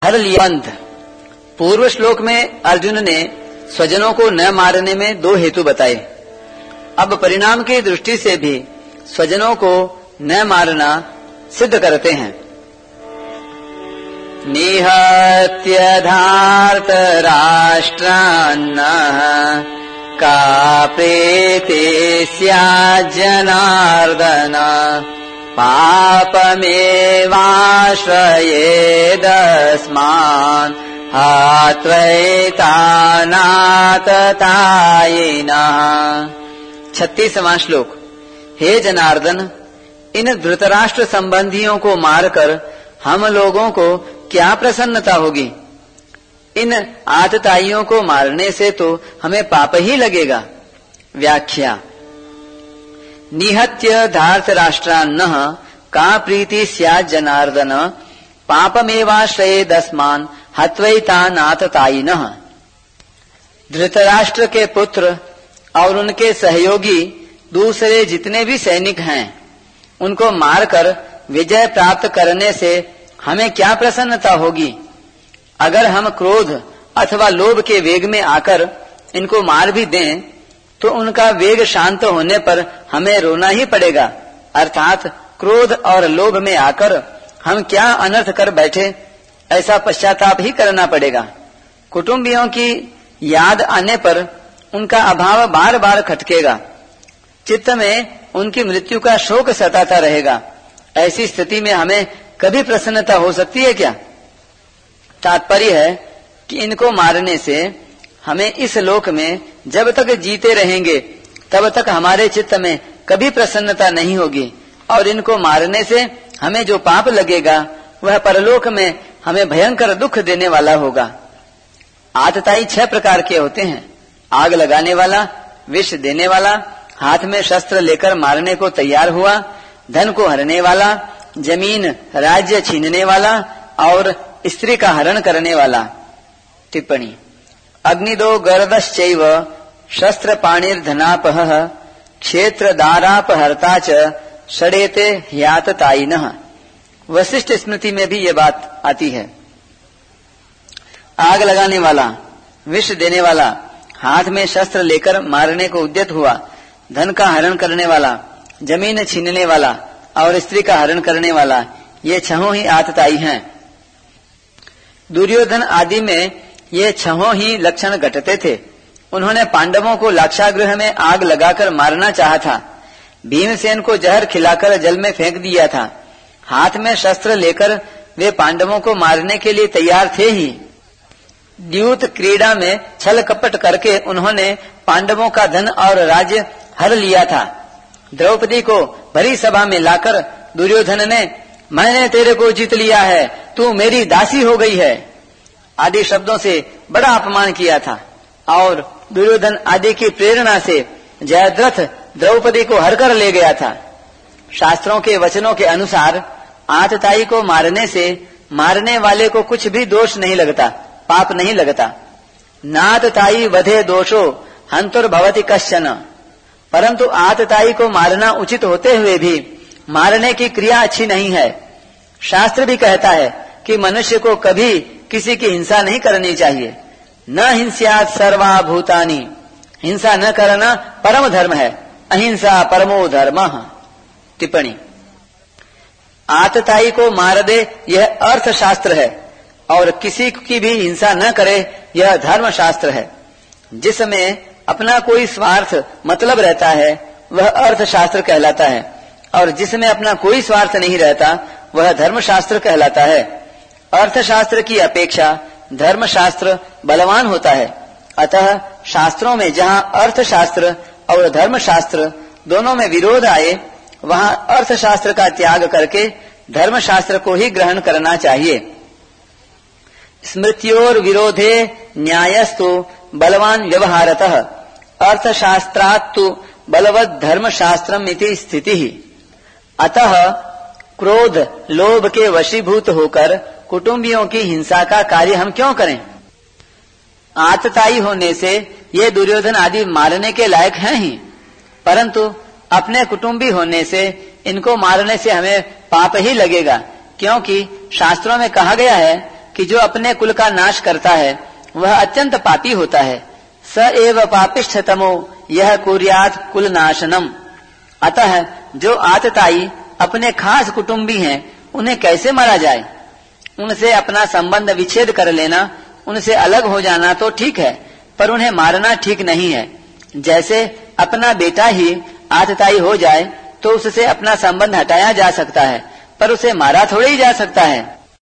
हर लिया पंथ। पूर्व श्लोक में अर्जुन ने स्वजनों को न मारने में दो हेतु बताए। अब परिणाम की दृष्टि से भी स्वजनों को न मारना सिद्ध करते हैं। निहत्य धार्त राष्ट्रान्नः का प्रीति स्यात् जनार्दन पापमेवाश्रयेदस्मान् हत्वैतानाततायिनः। 36वां श्लोक। हे जनार्दन, इन धृतराष्ट्र संबंधियों को मारकर हम लोगों को क्या प्रसन्नता होगी? इन आतताइयों को मारने से तो हमें पाप ही लगेगा। व्याख्या। निहत्य धार्त राष्ट्रान्नः का प्रीति स्यात् जनार्दन पापमेवाश्रयेदस्मान् हत्वैतानाततायिनः। धृतराष्ट्र के पुत्र और उनके सहयोगी दूसरे जितने भी सैनिक हैं, उनको मारकर विजय प्राप्त करने से हमें क्या प्रसन्नता होगी? अगर हम क्रोध अथवा लोभ के वेग में आकर इनको मार भी दें तो उनका वेग शांत होने पर हमें रोना ही पड़ेगा। अर्थात क्रोध और लोभ में आकर हम क्या अनर्थ कर बैठे, ऐसा पश्चाताप ही करना पड़ेगा। कुटुंबियों की याद आने पर उनका अभाव बार बार खटकेगा। चित्त में उनकी मृत्यु का शोक सताता रहेगा। ऐसी स्थिति में हमें कभी प्रसन्नता हो सकती है क्या? तात्पर्य है कि इनको मारने से हमें इस लोक में जब तक जीते रहेंगे तब तक हमारे चित्त में कभी प्रसन्नता नहीं होगी, और इनको मारने से हमें जो पाप लगेगा वह परलोक में हमें भयंकर दुख देने वाला होगा। आतताई 6 प्रकार के होते हैं। आग लगाने वाला, विष देने वाला, हाथ में शस्त्र लेकर मारने को तैयार हुआ, धन को हरने वाला, जमीन राज्य छीनने वाला और स्त्री का हरण करने वाला। टिप्पणी। अग्निदो गर्दश्चैव शस्त्र पाणिर्धनापहः क्षेत्र दारापहर्ता च षडेते ह्याततायिनः। वशिष्ठ स्मृति में भी ये बात आती है। आग लगाने वाला, विष देने वाला, हाथ में शस्त्र लेकर मारने को उद्यत हुआ, धन का हरण करने वाला, जमीन छीनने वाला और स्त्री का हरण करने वाला, ये 6 ही आतताई हैं। दुर्योधन आदि में ये 6 ही लक्षण घटते थे। उन्होंने पांडवों को लाक्षागृह में आग लगाकर मारना चाहा था। भीमसेन को जहर खिलाकर जल में फेंक दिया था। हाथ में शस्त्र लेकर वे पांडवों को मारने के लिए तैयार थे ही। द्यूत क्रीड़ा में छल कपट करके उन्होंने पांडवों का धन और राज्य हर लिया था। द्रौपदी को भरी सभा में लाकर दुर्योधन ने मैंने तेरे को जीत लिया है, तू मेरी दासी हो गई है आदि शब्दों से बड़ा अपमान किया था, और दुर्योधन आदि की प्रेरणा से जयद्रथ द्रौपदी को हरकर ले गया था। शास्त्रों के वचनों के अनुसार आतताई को मारने से मारने वाले को कुछ भी दोष नहीं लगता, पाप नहीं लगता। नातताई वधे दोषो हंतुर्भवति कश्चन। परंतु आतताई को मारना उचित होते हुए भी मारने की क्रिया अच्छी नहीं है। शास्त्र भी कहता है कि मनुष्य को कभी किसी की हिंसा नहीं करनी चाहिए। न हिंस्यात् सर्वा भूतानि, हिंसा न करना परम धर्म है। अहिंसा परमो धर्मः। टिप्पणी। आतताई को मार दे यह अर्थशास्त्र है, और किसी की भी हिंसा न करे यह धर्मशास्त्र है। जिसमें अपना कोई स्वार्थ मतलब रहता है वह अर्थशास्त्र कहलाता है, और जिसमें अपना कोई स्वार्थ नहीं रहता वह धर्मशास्त्र कहलाता है। अर्थशास्त्र की अपेक्षा धर्मशास्त्र बलवान होता है। अतः शास्त्रों में जहाँ अर्थशास्त्र और धर्मशास्त्र दोनों में विरोध आए, वहाँ अर्थशास्त्र का त्याग करके धर्मशास्त्र को ही ग्रहण करना चाहिए। स्मृत्योर विरोधे न्यायस्तु बलवान व्यवहारतः अर्थशास्त्रात्तु बलवत् धर्मशास्त्रम इति स्थिति। अतः क्रोध लोभ के वशीभूत होकर कुटुंबियों की हिंसा का कार्य हम क्यों करें? आतताई होने से ये दुर्योधन आदि मारने के लायक हैं ही, परंतु अपने कुटुंबी होने से इनको मारने से हमें पाप ही लगेगा, क्योंकि शास्त्रों में कहा गया है कि जो अपने कुल का नाश करता है वह अत्यंत पापी होता है। स एव पापिष्ठतमो यह कुर्यात कुल नाशनम। अतः जो आतताई अपने खास कुटुंबी हैं उन्हें कैसे मारा जाए? उनसे अपना संबंध विच्छेद कर लेना, उनसे अलग हो जाना तो ठीक है, पर उन्हें मारना ठीक नहीं है। जैसे अपना बेटा ही आतताई हो जाए तो उससे अपना संबंध हटाया जा सकता है, पर उसे मारा थोड़े ही जा सकता है।